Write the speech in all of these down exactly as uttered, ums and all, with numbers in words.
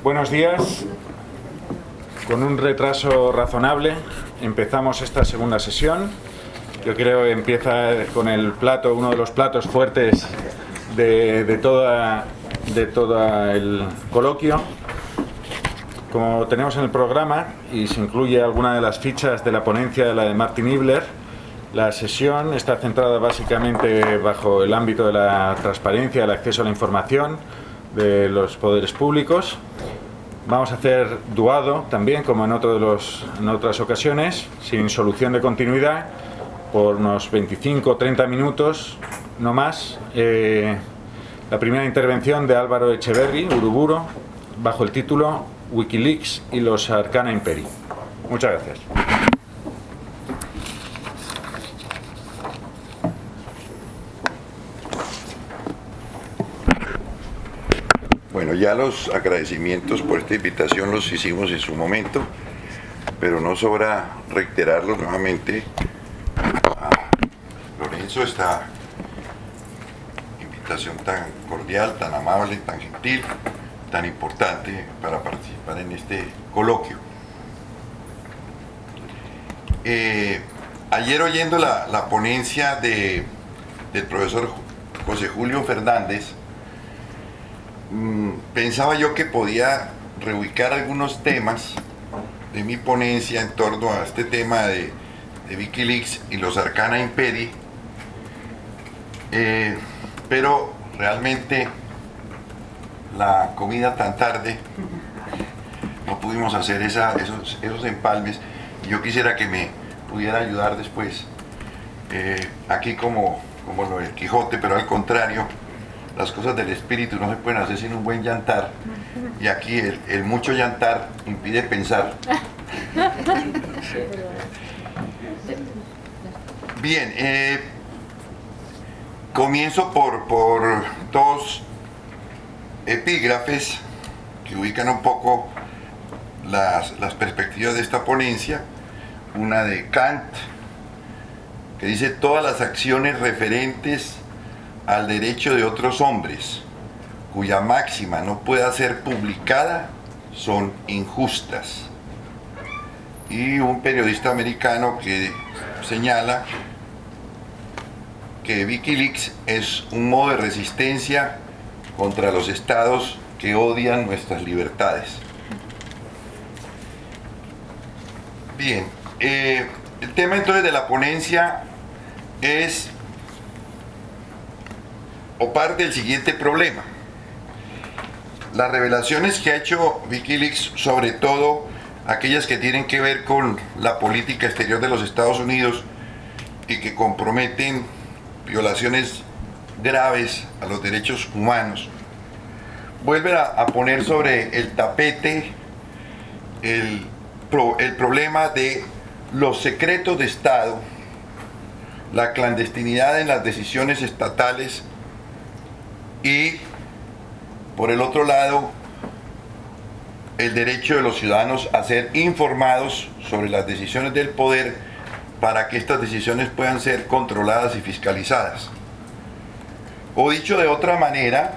Buenos días. Con un retraso razonable empezamos esta segunda sesión. Yo creo que empieza con el plato, uno de los platos fuertes de, de, toda, de todo el coloquio. Como tenemos en el programa y se incluye alguna de las fichas de la ponencia de la de Martin Nibler, la sesión está centrada básicamente bajo el ámbito de la transparencia, el acceso a la información de los poderes públicos. Vamos a hacer duado también, como en, otro de los, en otras ocasiones, sin solución de continuidad, por unos veinticinco o treinta minutos, no más. Eh, la primera intervención de Álvaro Echeverri, Uruburo, bajo el título Wikileaks y los Arcana Imperi. Muchas gracias. Bueno, ya los agradecimientos por esta invitación los hicimos en su momento, pero no sobra reiterarlos nuevamente a Lorenzo, esta invitación tan cordial, tan amable, tan gentil, tan importante para participar en este coloquio. Eh, ayer oyendo la, la ponencia de, del profesor José Julio Fernández, pensaba yo que podía reubicar algunos temas de mi ponencia en torno a este tema de, de Wikileaks y los Arcana Imperi, eh, pero realmente la comida tan tarde no pudimos hacer esa, esos, esos empalmes, y yo quisiera que me pudiera ayudar después eh, aquí como, como lo del Quijote, pero al contrario. Las cosas del espíritu no se pueden hacer sin un buen llantar, y aquí el, el mucho llantar impide pensar. Bien, eh, comienzo por, por dos epígrafes que ubican un poco las, las perspectivas de esta ponencia. Una de Kant, que dice: todas las acciones referentes al derecho de otros hombres, cuya máxima no pueda ser publicada, son injustas. Y un periodista americano que señala que Wikileaks es un modo de resistencia contra los estados que odian nuestras libertades. Bien, eh, el tema entonces de la ponencia es o parte del siguiente problema: las revelaciones que ha hecho Wikileaks, sobre todo aquellas que tienen que ver con la política exterior de los Estados Unidos y que comprometen violaciones graves a los derechos humanos, vuelven a, a poner sobre el tapete el, pro, el problema de los secretos de Estado, la clandestinidad en las decisiones estatales y, por el otro lado, el derecho de los ciudadanos a ser informados sobre las decisiones del poder para que estas decisiones puedan ser controladas y fiscalizadas. O dicho de otra manera,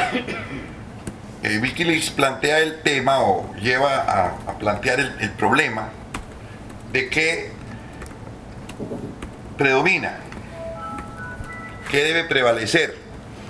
eh, Wikileaks plantea el tema o lleva a, a plantear el, el problema de qué predomina, qué debe prevalecer,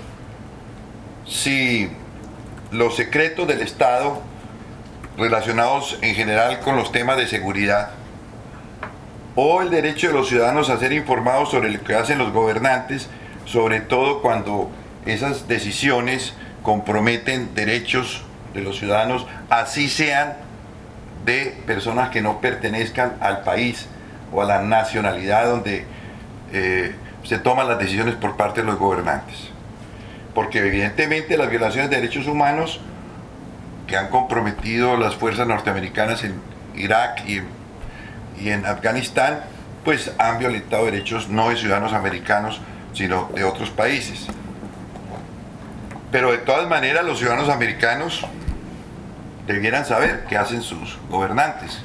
si los secretos del Estado relacionados en general con los temas de seguridad, o el derecho de los ciudadanos a ser informados sobre lo que hacen los gobernantes, sobre todo cuando esas decisiones comprometen derechos de los ciudadanos, así sean de personas que no pertenezcan al país o a la nacionalidad donde eh, se toman las decisiones por parte de los gobernantes. Porque evidentemente las violaciones de derechos humanos que han comprometido las fuerzas norteamericanas en Irak y en, y en Afganistán, pues han violentado derechos no de ciudadanos americanos, sino de otros países. Pero de todas maneras los ciudadanos americanos debieran saber qué hacen sus gobernantes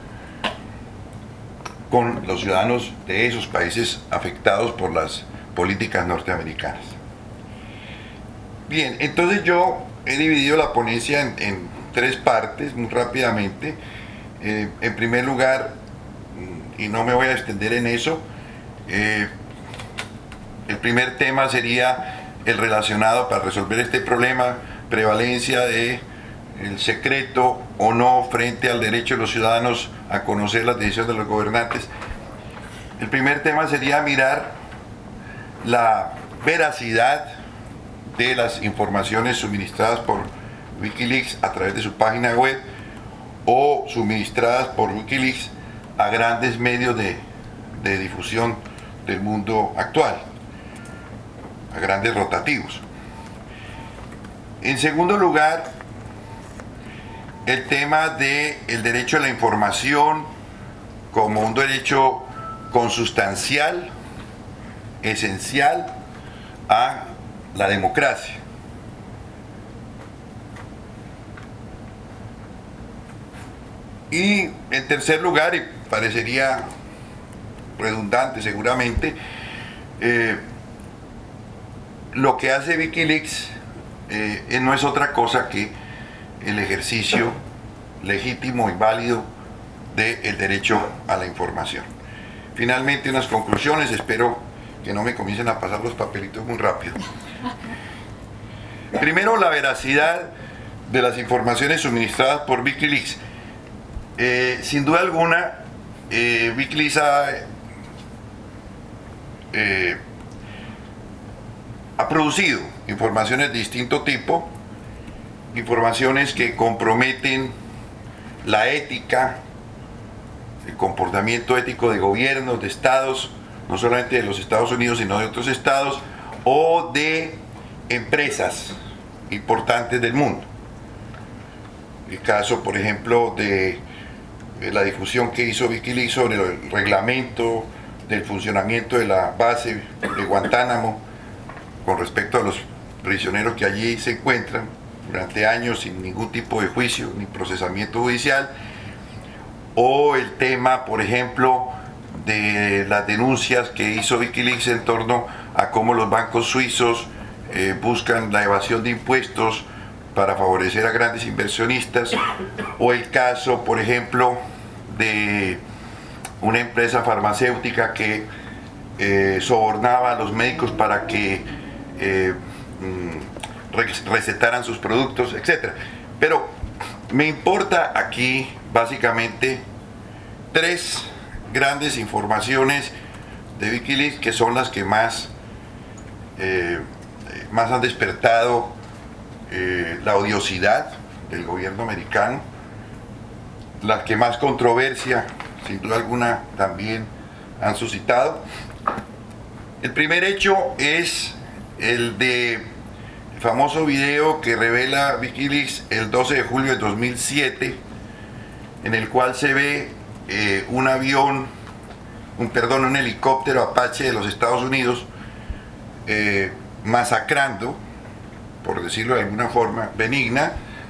con los ciudadanos de esos países afectados por las políticas norteamericanas. Bien, entonces yo he dividido la ponencia en, en tres partes, muy rápidamente. Eh, en primer lugar, y no me voy a extender en eso, eh, el primer tema sería el relacionado para resolver este problema, prevalencia de el secreto o no frente al derecho de los ciudadanos a conocer las decisiones de los gobernantes. El primer tema sería mirar la veracidad de las informaciones suministradas por Wikileaks a través de su página web o suministradas por Wikileaks a grandes medios de, de difusión del mundo actual, a grandes rotativos. En segundo lugar, el tema del derecho a la información como un derecho consustancial, esencial a la democracia. Y en tercer lugar, y parecería redundante seguramente, eh, lo que hace Wikileaks eh, no es otra cosa que el ejercicio legítimo y válido del derecho a la información. Finalmente, unas conclusiones, espero que no me comiencen a pasar los papelitos muy rápido. Primero, la veracidad de las informaciones suministradas por Wikileaks. Eh, sin duda alguna, eh, Wikileaks ha, eh, ha producido informaciones de distinto tipo, informaciones que comprometen la ética, el comportamiento ético de gobiernos, de estados, no solamente de los Estados Unidos, sino de otros estados, o de empresas importantes del mundo. El caso, por ejemplo, de la difusión que hizo Wikileaks sobre el reglamento del funcionamiento de la base de Guantánamo con respecto a los prisioneros que allí se encuentran durante años sin ningún tipo de juicio ni procesamiento judicial, o el tema, por ejemplo, de las denuncias que hizo Wikileaks en torno a cómo los bancos suizos eh, buscan la evasión de impuestos para favorecer a grandes inversionistas, o el caso, por ejemplo, de una empresa farmacéutica que eh, sobornaba a los médicos para que eh, recetaran sus productos, etcétera. Pero me importa aquí básicamente tres grandes informaciones de Wikileaks que son las que más, eh, más han despertado eh, la odiosidad del gobierno americano, las que más controversia, sin duda alguna, también han suscitado. El primer hecho es el de el famoso video que revela Wikileaks el doce de julio de dos mil siete, en el cual se ve eh, un avión, un perdón, un helicóptero Apache de los Estados Unidos eh, masacrando, por decirlo de alguna forma benigna,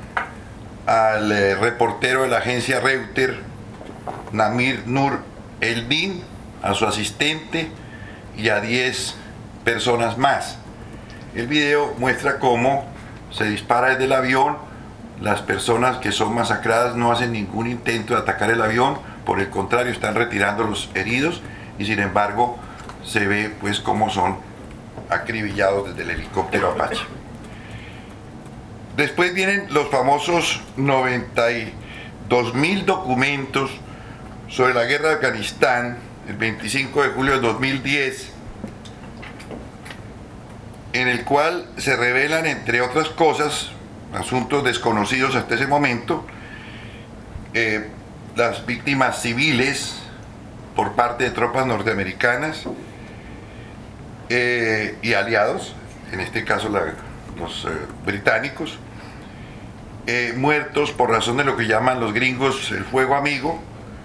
al eh, reportero de la agencia Reuters, Namir Nur Eldin, a su asistente y a diez personas más. El video muestra cómo se dispara desde el avión, las personas que son masacradas no hacen ningún intento de atacar el avión, por el contrario están retirando los heridos y sin embargo se ve pues cómo son acribillados desde el helicóptero Apache. Después vienen los famosos noventa y dos mil documentos sobre la guerra de Afganistán, el veinticinco de julio de dos mil diez, en el cual se revelan, entre otras cosas, asuntos desconocidos hasta ese momento, eh, las víctimas civiles por parte de tropas norteamericanas eh, y aliados, en este caso la, los eh, británicos, eh, muertos por razón de lo que llaman los gringos el fuego amigo,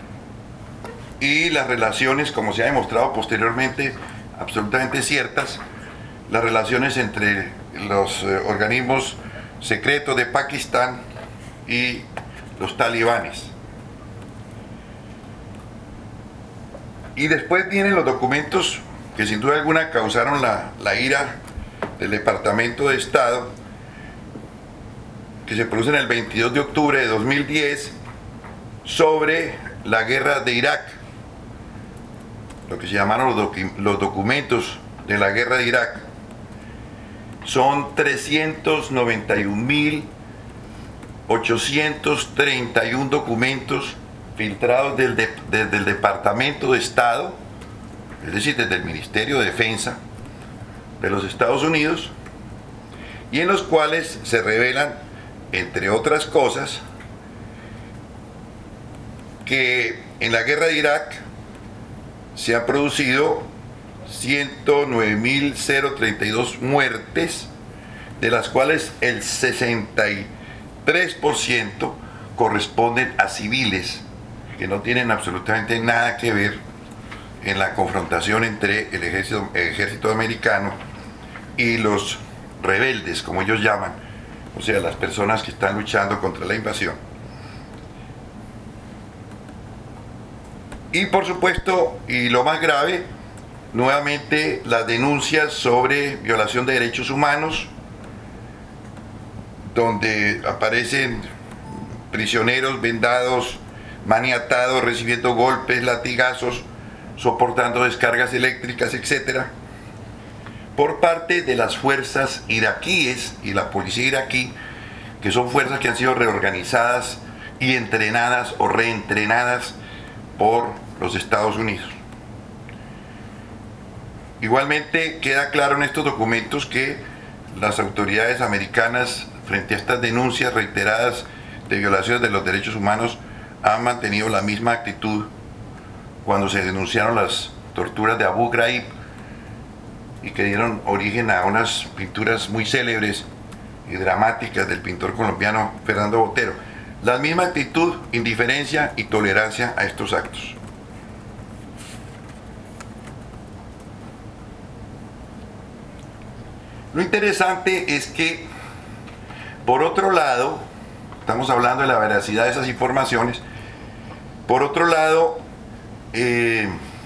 y las relaciones, como se ha demostrado posteriormente, absolutamente ciertas, las relaciones entre los eh, organismos secretos de Pakistán y los talibanes. Y después vienen los documentos que sin duda alguna causaron la, la ira del Departamento de Estado, que se producen el veintidós de octubre de dos mil diez sobre la guerra de Irak, lo que se llamaron los, docu los documentos de la guerra de Irak. Son trescientos noventa y un mil ochocientos treinta y uno documentos filtrados del de, desde el Departamento de Estado, es decir, desde el Ministerio de Defensa de los Estados Unidos, y en los cuales se revelan, entre otras cosas, que en la guerra de Irak se han producido ciento nueve mil treinta y dos muertes, de las cuales el sesenta y tres por ciento corresponden a civiles que no tienen absolutamente nada que ver en la confrontación entre el ejército, el ejército americano y los rebeldes, como ellos llaman, o sea, las personas que están luchando contra la invasión. Y por supuesto, y lo más grave, nuevamente las denuncias sobre violación de derechos humanos, donde aparecen prisioneros vendados, maniatados, recibiendo golpes, latigazos, soportando descargas eléctricas, etcétera, por parte de las fuerzas iraquíes y la policía iraquí, que son fuerzas que han sido reorganizadas y entrenadas o reentrenadas por los Estados Unidos. Igualmente queda claro en estos documentos que las autoridades americanas, frente a estas denuncias reiteradas de violaciones de los derechos humanos, han mantenido la misma actitud cuando se denunciaron las torturas de Abu Ghraib y que dieron origen a unas pinturas muy célebres y dramáticas del pintor colombiano Fernando Botero. La misma actitud, indiferencia y tolerancia a estos actos. Lo interesante es que, por otro lado, estamos hablando de la veracidad de esas informaciones, por otro lado, eh,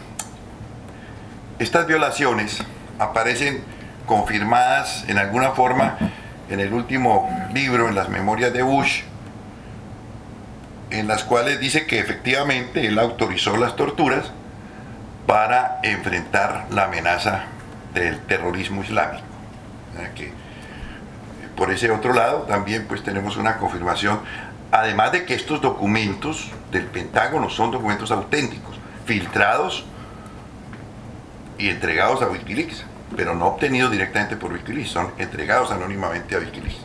estas violaciones aparecen confirmadas en alguna forma en el último libro, en las memorias de Bush, en las cuales dice que efectivamente él autorizó las torturas para enfrentar la amenaza del terrorismo islámico. Que por ese otro lado también pues tenemos una confirmación, además de que estos documentos del Pentágono son documentos auténticos, filtrados y entregados a Wikileaks, pero no obtenidos directamente por Wikileaks, son entregados anónimamente a Wikileaks.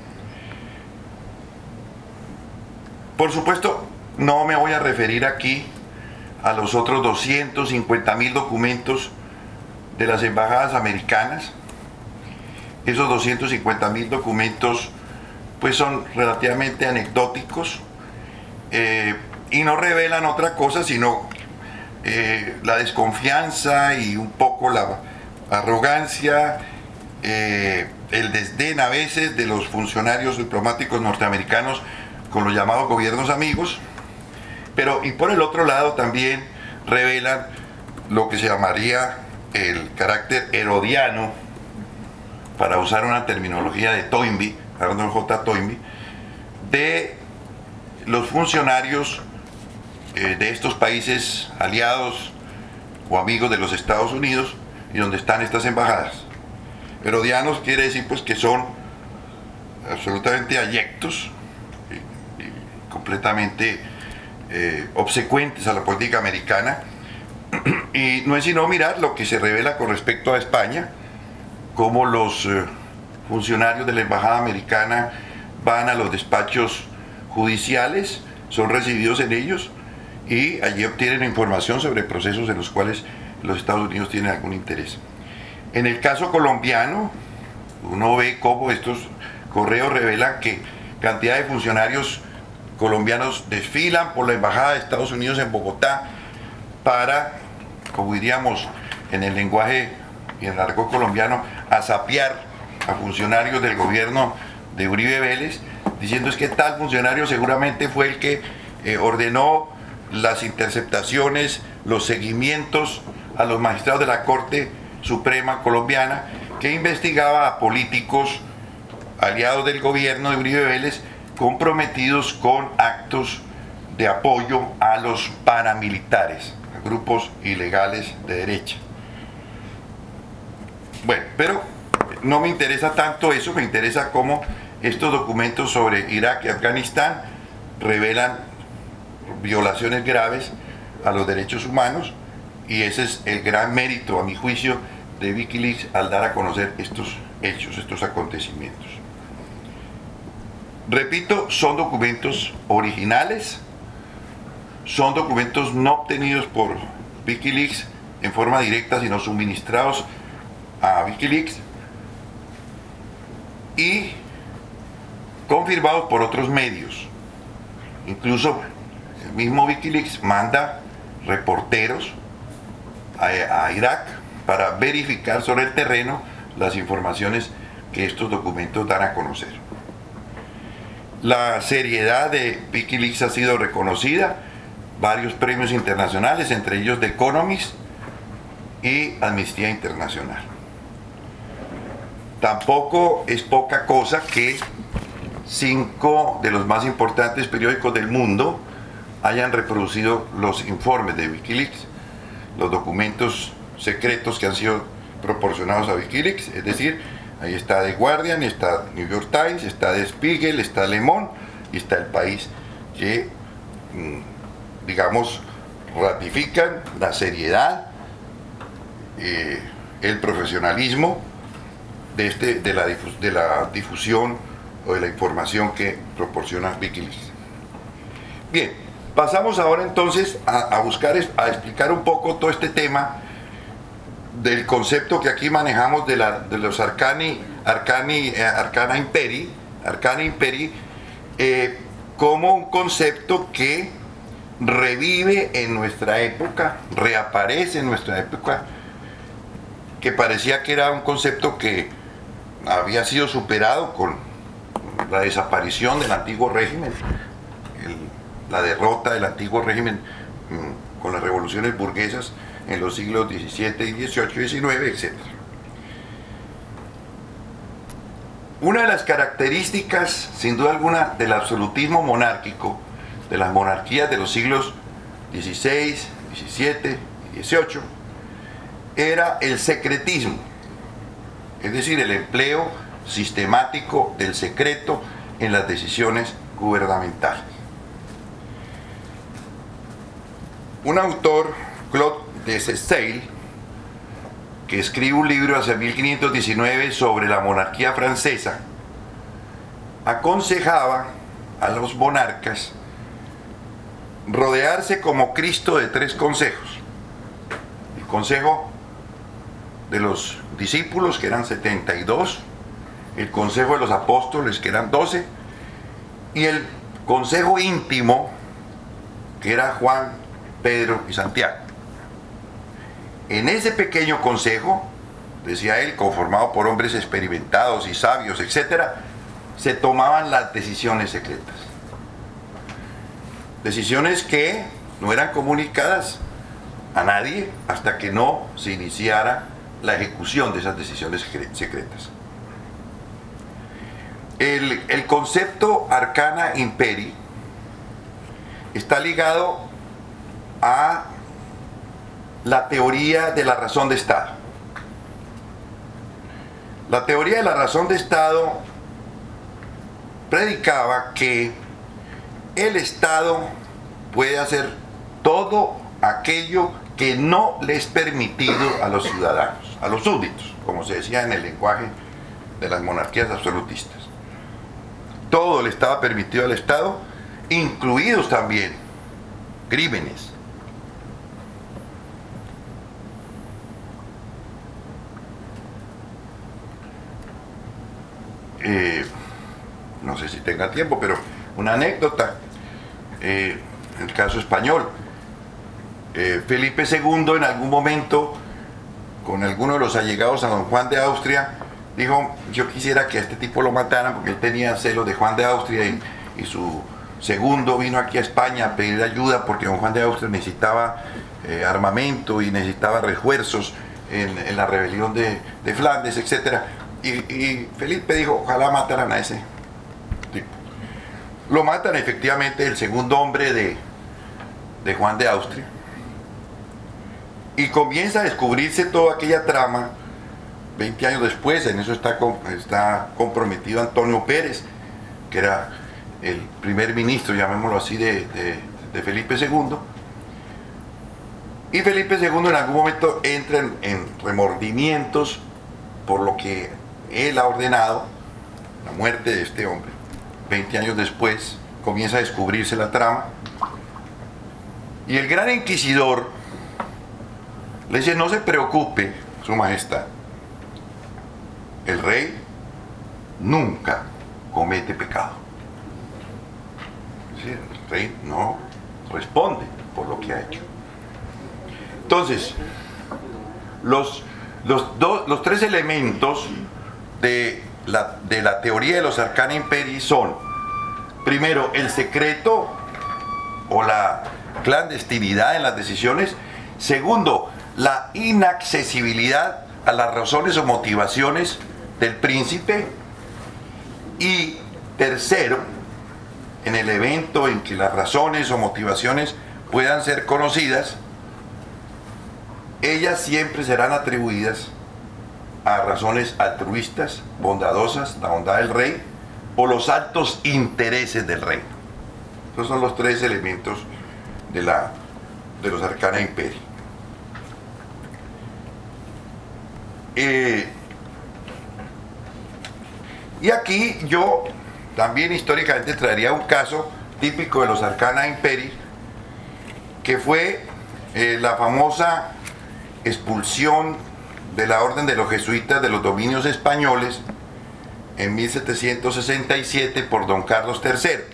Por supuesto, no me voy a referir aquí a los otros doscientos cincuenta mil documentos de las embajadas americanas. Esos doscientos cincuenta mil documentos pues son relativamente anecdóticos eh, y no revelan otra cosa sino eh, la desconfianza y un poco la arrogancia, eh, el desdén a veces de los funcionarios diplomáticos norteamericanos con los llamados gobiernos amigos, pero y por el otro lado también revelan lo que se llamaría el carácter herodiano, para usar una terminología de Toynbee, Arnold J. Toynbee, de los funcionarios eh, de estos países aliados o amigos de los Estados Unidos y donde están estas embajadas. Herodianos quiere decir pues que son absolutamente abyectos y, y completamente eh, obsecuentes a la política americana, y no es sino mirar lo que se revela con respecto a España, cómo los eh, funcionarios de la embajada americana van a los despachos judiciales, son recibidos en ellos y allí obtienen información sobre procesos en los cuales los Estados Unidos tienen algún interés. En el caso colombiano, uno ve cómo estos correos revelan que cantidad de funcionarios colombianos desfilan por la embajada de Estados Unidos en Bogotá para, como diríamos en el lenguaje y en el argot colombiano, a sapear a funcionarios del gobierno de Uribe Vélez, diciendo es que tal funcionario seguramente fue el que eh, ordenó las interceptaciones, los seguimientos a los magistrados de la Corte Suprema colombiana, que investigaba a políticos aliados del gobierno de Uribe Vélez comprometidos con actos de apoyo a los paramilitares, a grupos ilegales de derecha. Bueno, pero no me interesa tanto eso, me interesa cómo estos documentos sobre Irak y Afganistán revelan violaciones graves a los derechos humanos, y ese es el gran mérito, a mi juicio, de Wikileaks al dar a conocer estos hechos, estos acontecimientos. Repito, son documentos originales, son documentos no obtenidos por Wikileaks en forma directa, sino suministrados a Wikileaks y confirmados por otros medios. Incluso el mismo Wikileaks manda reporteros a, a Irak para verificar sobre el terreno las informaciones que estos documentos dan a conocer. La seriedad de Wikileaks ha sido reconocida, varios premios internacionales, entre ellos The Economist y Amnistía Internacional. Tampoco es poca cosa que cinco de los más importantes periódicos del mundo hayan reproducido los informes de Wikileaks, los documentos secretos que han sido proporcionados a Wikileaks, es decir, ahí está The Guardian, está New York Times, está The Spiegel, está Le Monde y está El País, que, digamos, ratifican la seriedad, eh, el profesionalismo de, este, de, la difus- de la difusión o de la información que proporciona Wikileaks. Bien, pasamos ahora entonces a, a buscar, a explicar un poco todo este tema del concepto que aquí manejamos de, la, de los Arcani, Arcani, eh, Arcana Imperi, Arcana Imperi, eh, como un concepto que revive en nuestra época, reaparece en nuestra época, que parecía que era un concepto que había sido superado con la desaparición del antiguo régimen, el, la derrota del antiguo régimen mmm, con las revoluciones burguesas en los siglos diecisiete y dieciocho y diecinueve, etcétera. Una de las características, sin duda alguna, del absolutismo monárquico, de las monarquías de los siglos dieciséis, diecisiete y dieciocho, era el secretismo, es decir, el empleo sistemático del secreto en las decisiones gubernamentales. Un autor, Claude de Seyssel, que escribe un libro hacia mil quinientos diecinueve sobre la monarquía francesa, aconsejaba a los monarcas rodearse como Cristo de tres consejos: el consejo de los discípulos, que eran setenta y dos, el consejo de los apóstoles, que eran doce, y el consejo íntimo, que era Juan, Pedro y Santiago. En ese pequeño consejo, decía él, conformado por hombres experimentados y sabios, etcétera, se tomaban las decisiones secretas. Decisiones que no eran comunicadas a nadie hasta que no se iniciara la ejecución de esas decisiones secretas. El, el concepto Arcana Imperi está ligado a la teoría de la razón de Estado. La teoría de la razón de Estado predicaba que el Estado puede hacer todo aquello que no le es permitido a los ciudadanos, a los súbditos, como se decía en el lenguaje de las monarquías absolutistas. Todo le estaba permitido al Estado, incluidos también crímenes. Eh, no sé si tenga tiempo, pero una anécdota, eh, en el caso español, eh, Felipe segundo en algún momento, con alguno de los allegados a don Juan de Austria, dijo: yo quisiera que a este tipo lo mataran, porque él tenía celos de Juan de Austria, y, y su segundo vino aquí a España a pedir ayuda porque don Juan de Austria necesitaba eh, armamento y necesitaba refuerzos en, en la rebelión de, de Flandes, etcétera. Y, y Felipe dijo: ojalá mataran a ese tipo. lo matan efectivamente el segundo hombre de, de Juan de Austria, y comienza a descubrirse toda aquella trama veinte años después. En eso está, está comprometido Antonio Pérez, que era el primer ministro, llamémoslo así, de, de, de Felipe segundo. Y Felipe segundo en algún momento entra en, en remordimientos por lo que él ha ordenado, la muerte de este hombre. veinte años después comienza a descubrirse la trama. Y el gran inquisidor le dice: no se preocupe, Su Majestad, el rey nunca comete pecado. Es decir, el rey no responde por lo que ha hecho. Entonces, los, los, dos, los tres elementos de la, de la teoría de los Arcana Imperii son: primero, el secreto o la clandestinidad en las decisiones; segundo, la inaccesibilidad a las razones o motivaciones del príncipe; y tercero, en el evento en que las razones o motivaciones puedan ser conocidas, ellas siempre serán atribuidas a razones altruistas, bondadosas, la bondad del rey o los altos intereses del rey. Esos son los tres elementos de, la, de los Arcana Imperii. Eh, y aquí yo también históricamente traería un caso típico de los Arcana Imperii, que fue eh, la famosa expulsión de la orden de los jesuitas de los dominios españoles en mil setecientos sesenta y siete por don Carlos tercero.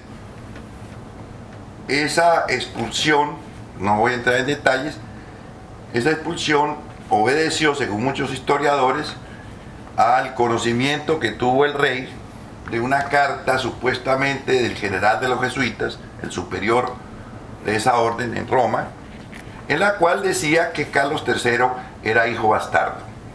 Esa expulsión, no voy a entrar en detalles, esa expulsión obedeció, según muchos historiadores, al conocimiento que tuvo el rey de una carta supuestamente del general de los jesuitas, el superior de esa orden en Roma, en la cual decía que Carlos tercero era hijo bastardo.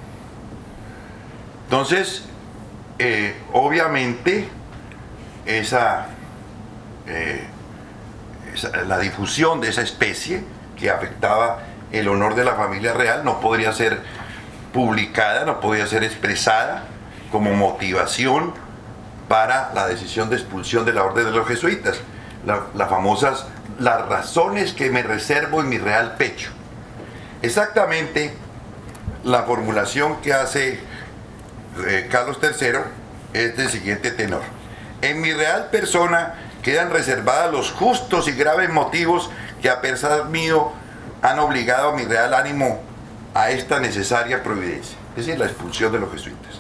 Entonces, eh, obviamente, esa, eh, esa, la difusión de esa especie que afectaba el honor de la familia real no podría ser publicada, no podía ser expresada como motivación para la decisión de expulsión de la orden de los jesuitas. La, las famosas, las razones que me reservo en mi real pecho. Exactamente la formulación que hace eh, Carlos tercero es del siguiente tenor: en mi real persona quedan reservados los justos y graves motivos que a pesar mío han obligado a mi real ánimo a esta necesaria providencia, es decir, la expulsión de los jesuitas.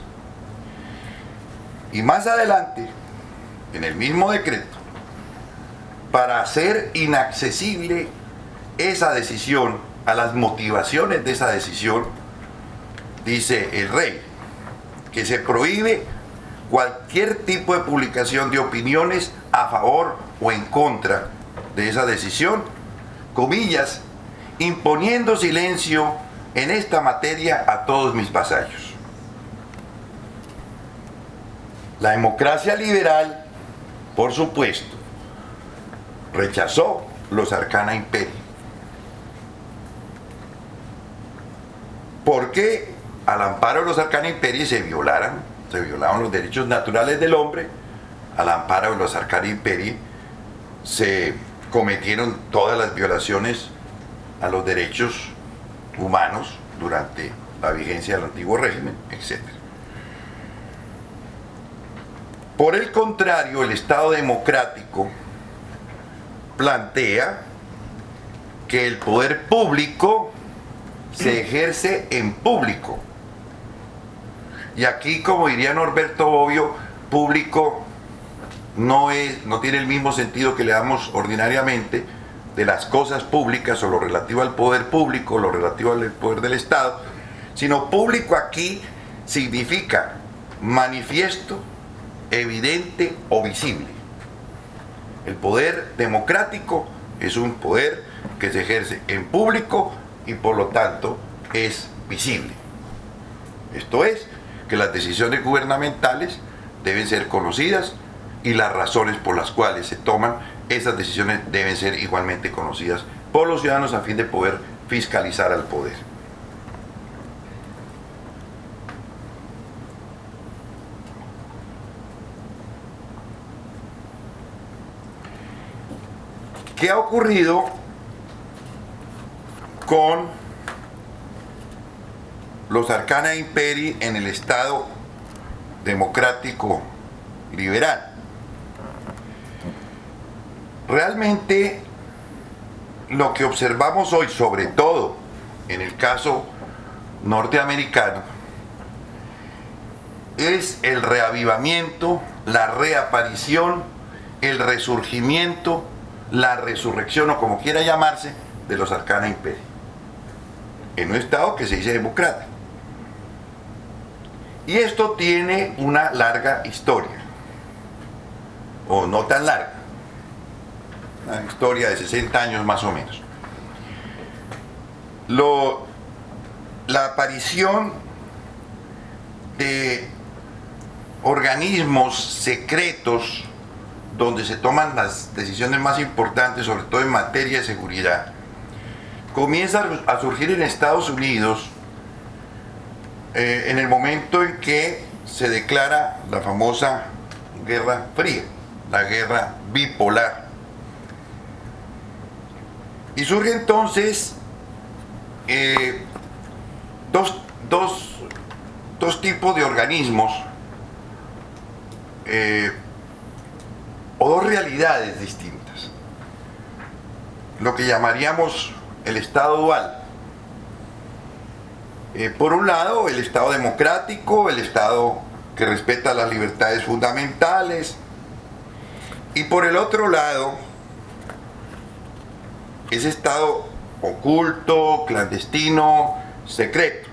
Y más adelante, en el mismo decreto, para hacer inaccesible esa decisión a las motivaciones de esa decisión, dice el rey que se prohíbe cualquier tipo de publicación de opiniones a favor o en contra de esa decisión, comillas, imponiendo silencio en esta materia a todos mis vasallos. La democracia liberal, por supuesto, rechazó los Arcana Imperii, porque al amparo de los Arcana Imperii se violaran, se violaban los derechos naturales del hombre. Al amparo de los Arcana Imperii se cometieron todas las violaciones a los derechos humanos durante la vigencia del antiguo régimen, etcétera. Por el contrario, el Estado democrático plantea que el poder público se ejerce en público. Y aquí, como diría Norberto Bobbio, público no, es, no tiene el mismo sentido que le damos ordinariamente de las cosas públicas o lo relativo al poder público, lo relativo al poder del Estado, sino público aquí significa manifiesto, evidente o visible. El poder democrático es un poder que se ejerce en público y por lo tanto es visible. Esto es, que las decisiones gubernamentales deben ser conocidas y las razones por las cuales se toman esas decisiones deben ser igualmente conocidas por los ciudadanos a fin de poder fiscalizar al poder. ¿Qué ha ocurrido con los arcana imperi en el Estado democrático liberal? Realmente lo que observamos hoy, sobre todo en el caso norteamericano, es el reavivamiento, la reaparición, el resurgimiento, la resurrección, o como quiera llamarse, de los arcana imperi en un Estado que se dice democrático. Y esto tiene una larga historia, o no tan larga, una historia de sesenta años más o menos. Lo, la aparición de organismos secretos donde se toman las decisiones más importantes, sobre todo en materia de seguridad, comienza a surgir en Estados Unidos eh, en el momento en que se declara la famosa Guerra Fría, la guerra bipolar. Y surge entonces eh, dos, dos, dos tipos de organismos eh, o dos realidades distintas. Lo que llamaríamos el Estado dual. Eh, por un lado, el Estado democrático, el Estado que respeta las libertades fundamentales, y por el otro lado, ese Estado oculto, clandestino, secreto.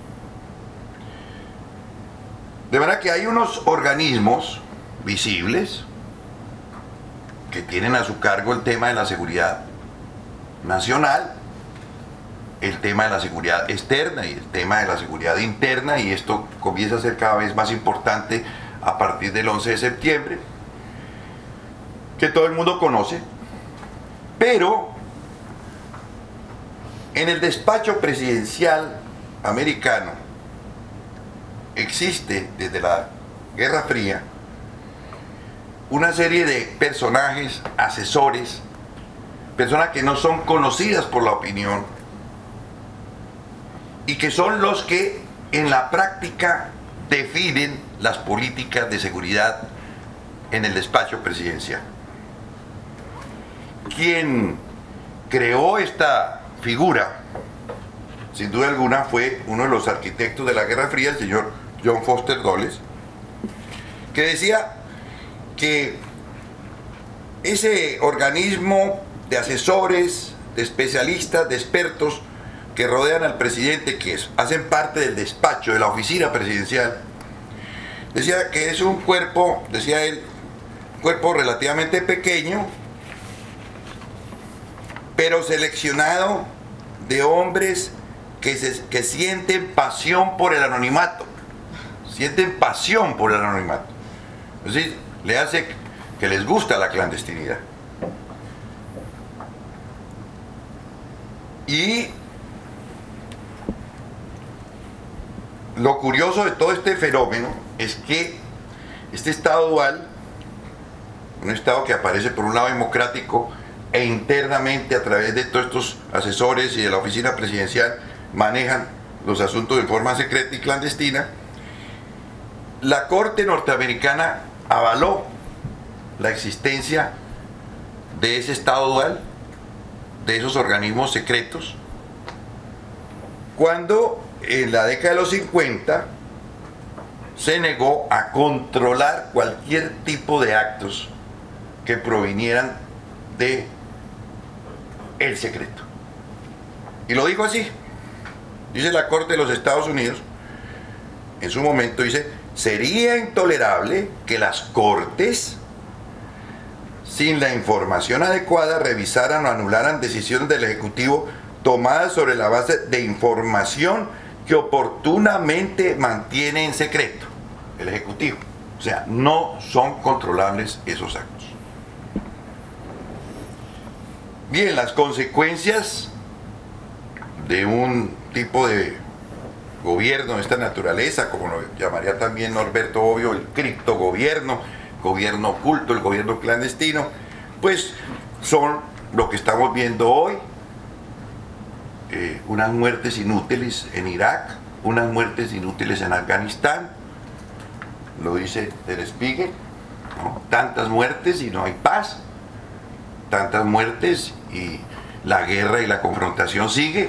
De manera que hay unos organismos visibles que tienen a su cargo el tema de la seguridad nacional, el tema de la seguridad externa y el tema de la seguridad interna, y esto comienza a ser cada vez más importante a partir del once de septiembre, que todo el mundo conoce. Pero en el despacho presidencial americano existe desde la Guerra Fría una serie de personajes, asesores, personas que no son conocidas por la opinión y que son los que en la práctica definen las políticas de seguridad en el despacho presidencial. Quien creó esta figura, sin duda alguna, fue uno de los arquitectos de la Guerra Fría, el señor John Foster Dulles, que decía que ese organismo de asesores, de especialistas, de expertos que rodean al presidente, que es, hacen parte del despacho, de la oficina presidencial, decía que es un cuerpo, decía él, un cuerpo relativamente pequeño, pero seleccionado de hombres que, se, que sienten pasión por el anonimato, sienten pasión por el anonimato. Es decir, le hace que les gusta la clandestinidad. Y lo curioso de todo este fenómeno es que este Estado dual, un Estado que aparece por un lado democrático e internamente a través de todos estos asesores y de la oficina presidencial manejan los asuntos de forma secreta y clandestina, la Corte norteamericana avaló la existencia de ese Estado dual, de esos organismos secretos, cuando en la década de los cincuenta se negó a controlar cualquier tipo de actos que provinieran de el secreto. Y lo dijo así, dice la Corte de los Estados Unidos, en su momento dice: sería intolerable que las Cortes, sin la información adecuada, revisaran o anularan decisiones del Ejecutivo tomadas sobre la base de información que oportunamente mantiene en secreto el Ejecutivo. sea, no son controlables esos actos. Bien, las consecuencias de un tipo de gobierno de esta naturaleza, como lo llamaría también Norberto Bobbio, el criptogobierno, gobierno oculto, el gobierno clandestino, pues son lo que estamos viendo hoy, eh, unas muertes inútiles en Irak, unas muertes inútiles en Afganistán, lo dice Der Spiegel, ¿no? Tantas muertes y no hay paz, tantas muertes y la guerra y la confrontación sigue.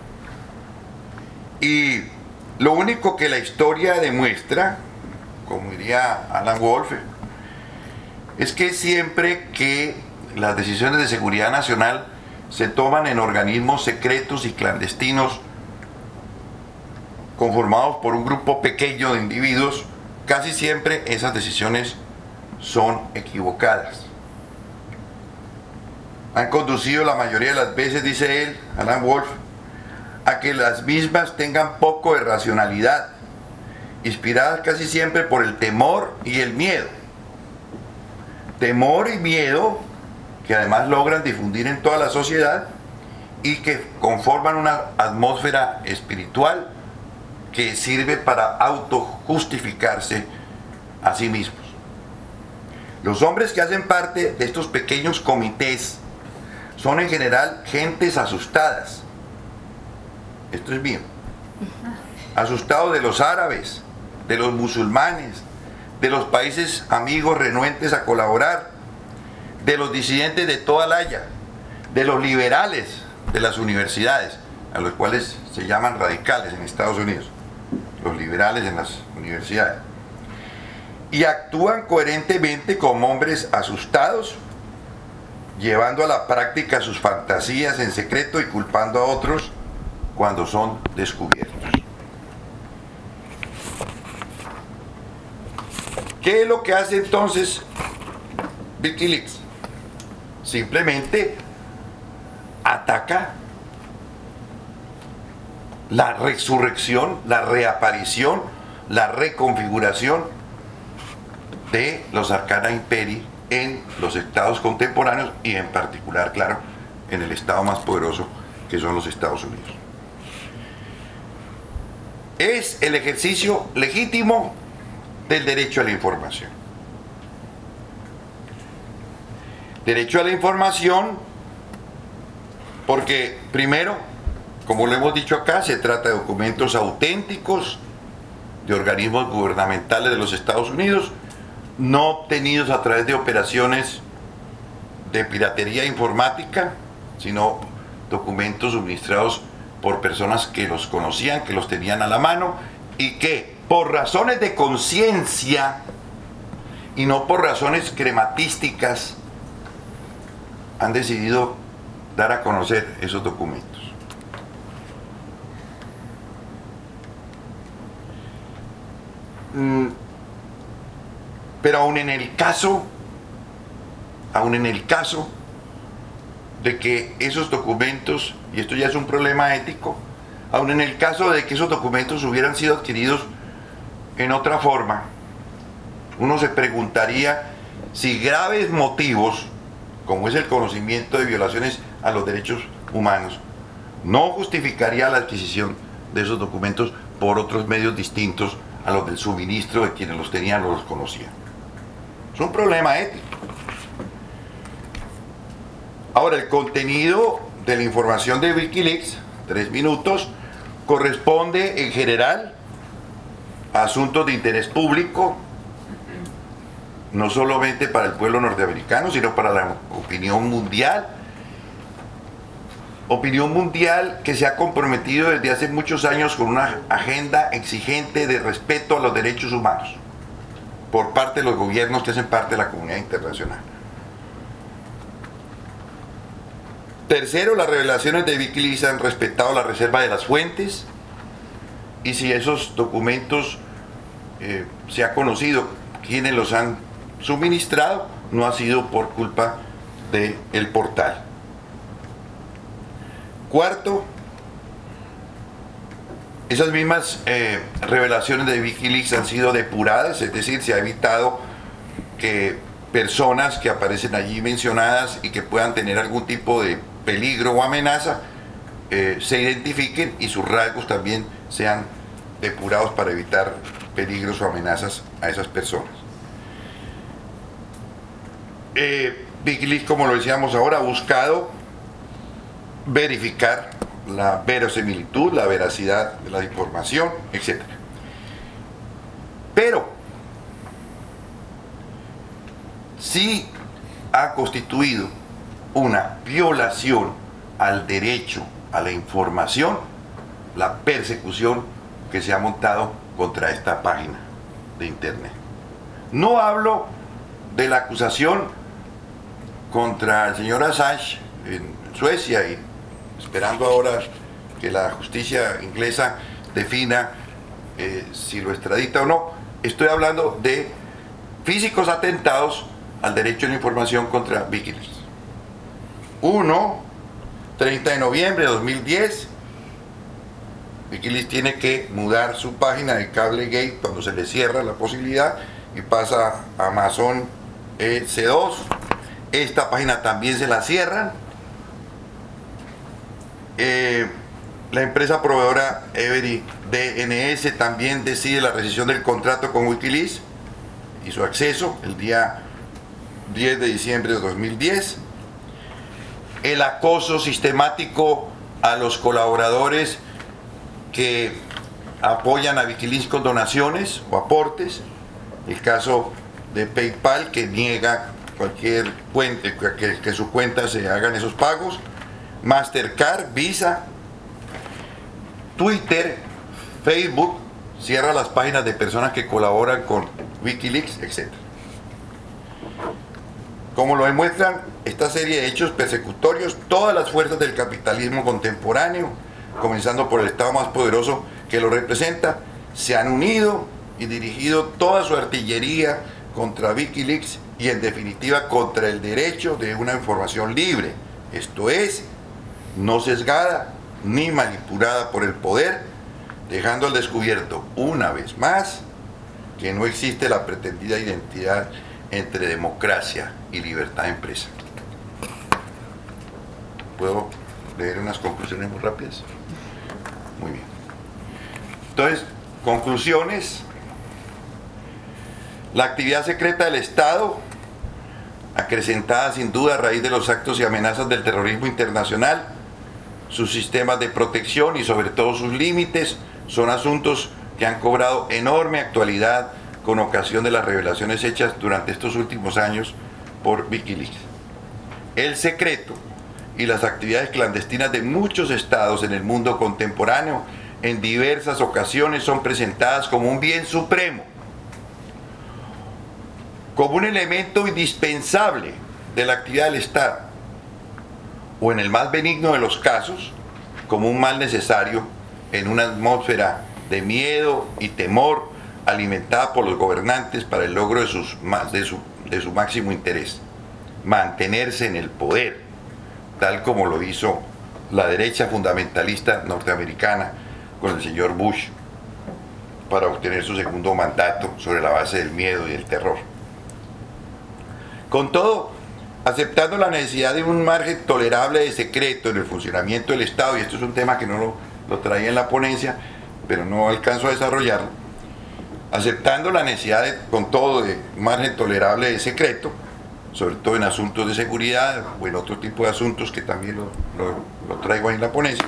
Y lo único que la historia demuestra, como diría Alan Wolf, es que siempre que las decisiones de seguridad nacional se toman en organismos secretos y clandestinos conformados por un grupo pequeño de individuos, casi siempre esas decisiones son equivocadas. Han conducido la mayoría de las veces, dice él, Alan Wolf, a que las mismas tengan poco de racionalidad, inspiradas casi siempre por el temor y el miedo. Temor y miedo que además logran difundir en toda la sociedad y que conforman una atmósfera espiritual que sirve para autojustificarse a sí mismos. Los hombres que hacen parte de estos pequeños comités son en general gentes asustadas. Esto es bien. Asustados de los árabes, de los musulmanes, de los países amigos renuentes a colaborar, de los disidentes de toda la haya, de los liberales de las universidades, a los cuales se llaman radicales en Estados Unidos, los liberales en las universidades, y actúan coherentemente como hombres asustados, llevando a la práctica sus fantasías en secreto y culpando a otros cuando son descubiertos. ¿Qué es lo que hace entonces Wikileaks? Simplemente ataca la resurrección, la reaparición, la reconfiguración de los Arcana Imperii en los estados contemporáneos y en particular, claro, en el estado más poderoso que son los Estados Unidos. Es el ejercicio legítimo del derecho a la información. Derecho a la información porque, primero, como lo hemos dicho acá, se trata de documentos auténticos de organismos gubernamentales de los Estados Unidos, no obtenidos a través de operaciones de piratería informática, sino documentos suministrados por personas que los conocían, que los tenían a la mano y que por razones de conciencia y no por razones crematísticas han decidido dar a conocer esos documentos. Mm, pero aún en el caso, aún en el caso de que esos documentos, y esto ya es un problema ético, aún en el caso de que esos documentos hubieran sido adquiridos en otra forma, uno se preguntaría si graves motivos, como es el conocimiento de violaciones a los derechos humanos, no justificaría la adquisición de esos documentos por otros medios distintos a los del suministro de quienes los tenían o los conocían. Es un problema ético. Ahora, el contenido de la información de Wikileaks, tres minutos, corresponde en general a asuntos de interés público, no solamente para el pueblo norteamericano, sino para la opinión mundial. Opinión mundial que se ha comprometido desde hace muchos años con una agenda exigente de respeto a los derechos humanos por parte de los gobiernos que hacen parte de la comunidad internacional. Tercero, las revelaciones de Wikileaks han respetado la reserva de las fuentes y si esos documentos eh, se ha conocido quiénes los han suministrado, no ha sido por culpa del portal. Cuarto, Esas mismas eh, revelaciones de Wikileaks han sido depuradas, es decir, se ha evitado que personas que aparecen allí mencionadas y que puedan tener algún tipo de peligro o amenaza eh, se identifiquen y sus rasgos también sean depurados para evitar peligros o amenazas a esas personas. Eh, Wikileaks, como lo decíamos ahora, ha buscado verificar la verosimilitud, la veracidad de la información, etcétera. Pero sí ha constituido una violación al derecho a la información la persecución que se ha montado contra esta página de internet. No hablo de la acusación contra el señor Assange en Suecia y esperando ahora que la justicia inglesa defina eh, si lo extradita o no. Estoy hablando de físicos atentados al derecho a la información contra Wikileaks. Uno, treinta de noviembre de dos mil diez, Wikileaks tiene que mudar su página de Cablegate cuando se le cierra la posibilidad y pasa a Amazon E C dos. Esta página también se la cierran. Eh, la empresa proveedora Every D N S también decide la rescisión del contrato con Wikileaks y su acceso el día diez de diciembre de dos mil diez. El acoso sistemático a los colaboradores que apoyan a Wikileaks con donaciones o aportes. El caso de PayPal, que niega cualquier cuenta, que, que su cuenta se hagan esos pagos. Mastercard, Visa, Twitter, Facebook cierra las páginas de personas que colaboran con Wikileaks, etcétera. Como lo demuestran esta serie de hechos persecutorios, todas las fuerzas del capitalismo contemporáneo, comenzando por el Estado más poderoso que lo representa, se han unido y dirigido toda su artillería contra Wikileaks y en definitiva contra el derecho de una información libre, esto es, no sesgada ni manipulada por el poder, dejando al descubierto una vez más que no existe la pretendida identidad entre democracia y libertad de empresa. ¿Puedo leer unas conclusiones muy rápidas? Muy bien. Entonces, conclusiones. La actividad secreta del Estado, acrecentada sin duda a raíz de los actos y amenazas del terrorismo internacional, sus sistemas de protección y sobre todo sus límites, son asuntos que han cobrado enorme actualidad con ocasión de las revelaciones hechas durante estos últimos años por Wikileaks. El secreto y las actividades clandestinas de muchos estados en el mundo contemporáneo en diversas ocasiones son presentadas como un bien supremo, como un elemento indispensable de la actividad del Estado, o en el más benigno de los casos, como un mal necesario en una atmósfera de miedo y temor alimentada por los gobernantes para el logro de, sus, de, su, de su máximo interés, mantenerse en el poder, tal como lo hizo la derecha fundamentalista norteamericana con el señor Bush para obtener su segundo mandato sobre la base del miedo y del terror. Con todo, aceptando la necesidad de un margen tolerable de secreto en el funcionamiento del Estado, y esto es un tema que no lo, lo traía en la ponencia, pero no alcanzo a desarrollarlo, aceptando la necesidad, de, con todo, de un margen tolerable de secreto, sobre todo en asuntos de seguridad o en otro tipo de asuntos que también lo, lo, lo traigo ahí en la ponencia,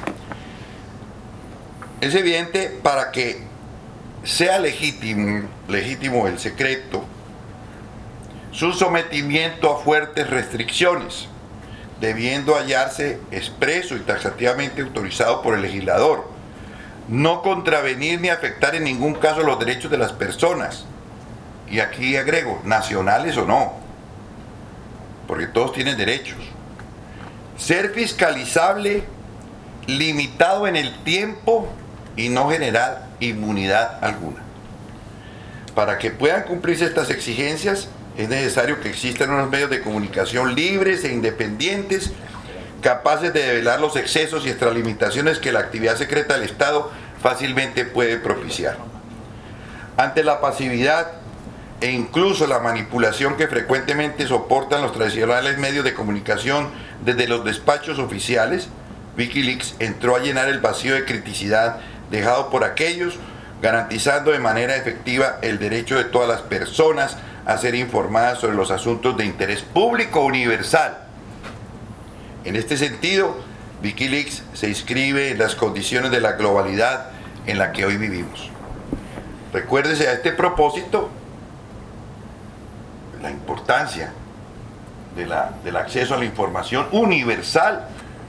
es evidente para que sea legítimo, legítimo el secreto, su sometimiento a fuertes restricciones, debiendo hallarse expreso y taxativamente autorizado por el legislador, no contravenir ni afectar en ningún caso los derechos de las personas, y aquí agrego, nacionales o no, porque todos tienen derechos, ser fiscalizable, limitado en el tiempo y no generar inmunidad alguna. Para que puedan cumplirse estas exigencias, es necesario que existan unos medios de comunicación libres e independientes, capaces de develar los excesos y extralimitaciones que la actividad secreta del Estado fácilmente puede propiciar. Ante la pasividad e incluso la manipulación que frecuentemente soportan los tradicionales medios de comunicación desde los despachos oficiales, Wikileaks entró a llenar el vacío de criticidad dejado por aquellos, garantizando de manera efectiva el derecho de todas las personas a ser informadas sobre los asuntos de interés público universal. En este sentido, Wikileaks se inscribe en las condiciones de la globalidad en la que hoy vivimos. Recuérdese a este propósito la importancia de la, del acceso a la información universal.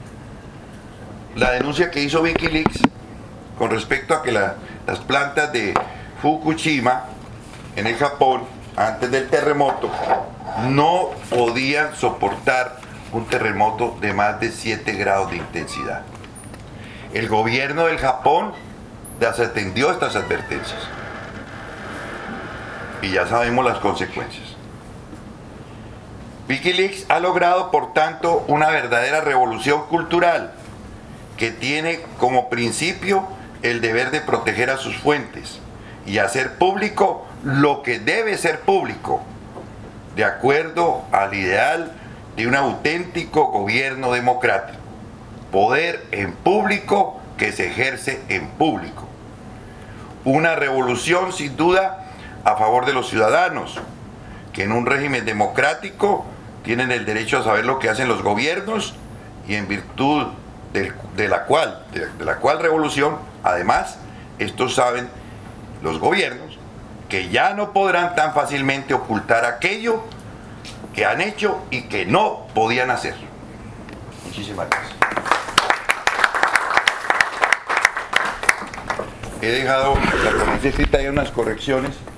La denuncia que hizo Wikileaks con respecto a que la, las plantas de Fukushima en el Japón, antes del terremoto, no podían soportar un terremoto de más de siete grados de intensidad. El gobierno del Japón desatendió estas advertencias y ya sabemos las consecuencias. Wikileaks ha logrado, por tanto, una verdadera revolución cultural que tiene como principio el deber de proteger a sus fuentes y hacer público lo que debe ser público, de acuerdo al ideal de un auténtico gobierno democrático. Poder en público que se ejerce en público. Una revolución, sin duda, a favor de los ciudadanos, que en un régimen democrático tienen el derecho a saber lo que hacen los gobiernos y en virtud de, de, la, cual, de, de la cual revolución, además, estos saben, los gobiernos, que ya no podrán tan fácilmente ocultar aquello que han hecho y que no podían hacer. Muchísimas gracias. He dejado la ponencia escrita y unas correcciones.